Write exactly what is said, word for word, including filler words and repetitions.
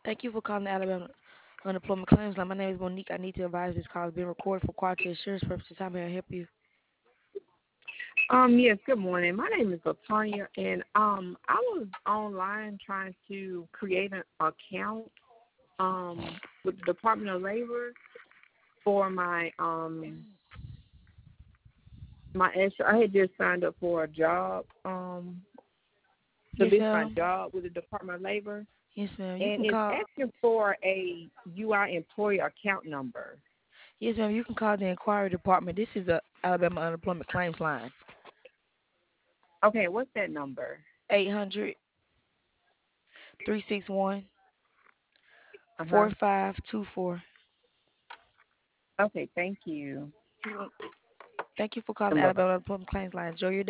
Thank you for calling the Alabama Unemployment Claims Line. My name is Monique. I need to advise this call is being recorded for quality assurance purposes. How may I help you? Um, yes, good morning. My name is Latonya, and um, I was online trying to create an account um, with the Department of Labor for my um my extra. I had just signed up for a job um to Yes, list my ma'am. job with the Department of Labor, Yes, ma'am. You and can it's call. asking for a U I employee account number. Yes, ma'am. You can call the inquiry department. This is the Alabama Unemployment Claims Line. Okay, what's that number? Eight hundred three six one Uh four huh. five two four. Okay, thank you. Thank you for calling And the bye bye. Alabama Unemployment Claims Line. Enjoy your day.